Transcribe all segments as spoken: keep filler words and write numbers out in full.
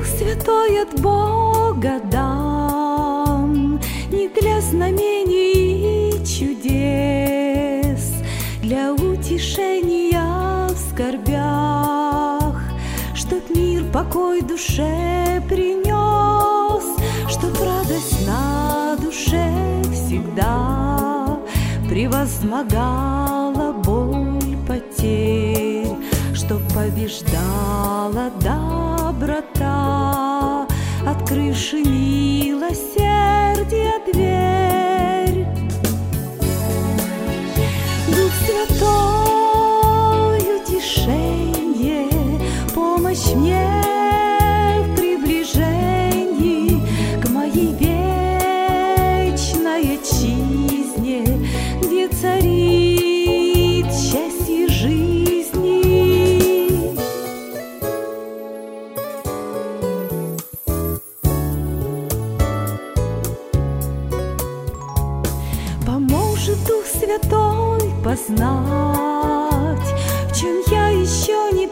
Святой от Бога дан, не для знамений и чудес, для утешения в скорбях, чтоб мир, покой душе принес, чтоб радость на душе всегда превозмогала боль потерь, чтоб побеждала доброта, открывши милосердие дверь. Дух Святой, утешенье, помощь мне в приближении к моей вечной отчизне, где царит счастье жизни. Поможет Дух Святой познать, в чем я еще не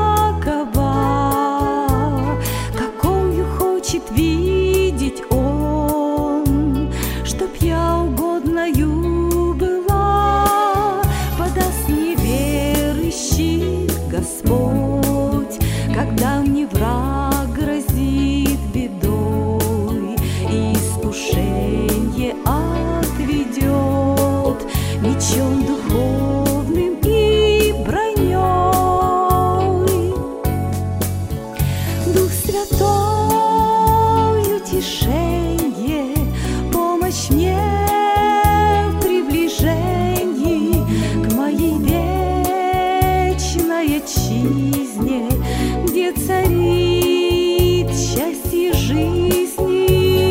такова, какою хочет видеть Он, чтоб я угодною была. Подаст мне верующих Господь, когда мне враг грозит бедой, и искушение отведет мечом духовным и броней. Дух Святой, утешенье, помощь мне в приближении к моей вечной отчизне, где царит счастье жизни.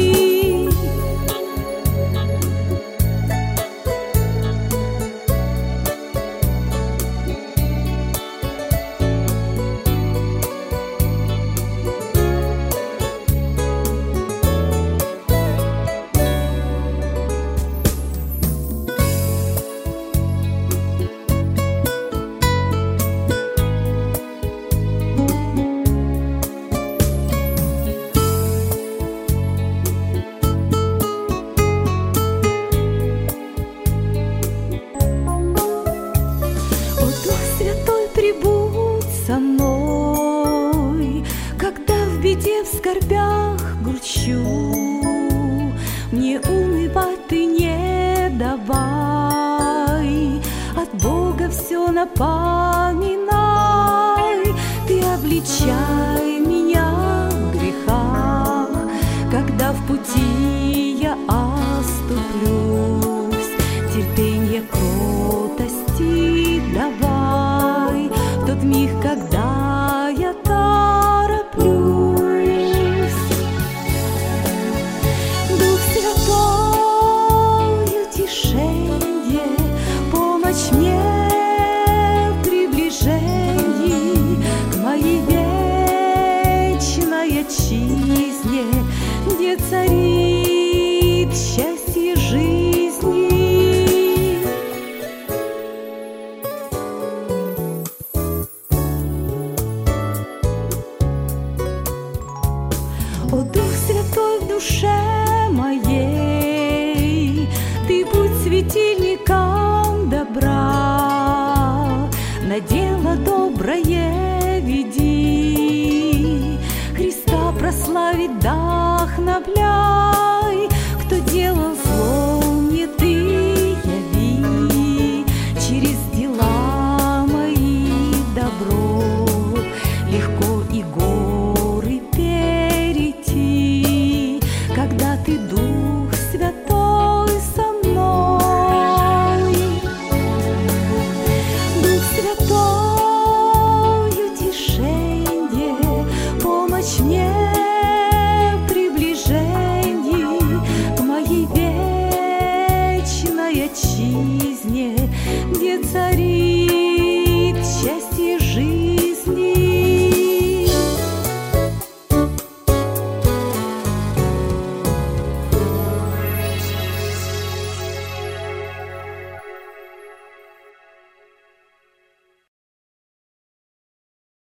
Прибудь со мной, когда в беде, в скорбях грущу. Мне унывать ты не давай, от Бога все напоминай. Ты обличай меня в грехах, когда в пути я оступлюсь. Терпенье, кротости давай в тот миг, когда я тороплюсь. Дух Святой, утешенье, помощь мне в приближении к моей вечной отчизне, где царит счастье жизни. О, Дух Святой, в душе моей, ты будь светильником добра, на дело доброе веди, Христа прославить вдохновляй. Кто делал зло, мне ты яви, через дела мои добро легко и горы перейти, когда ты, Дух Святой, со мной. Дух Святой, утешенье, помощь мне в приближении к моей вечной отчизне, где царит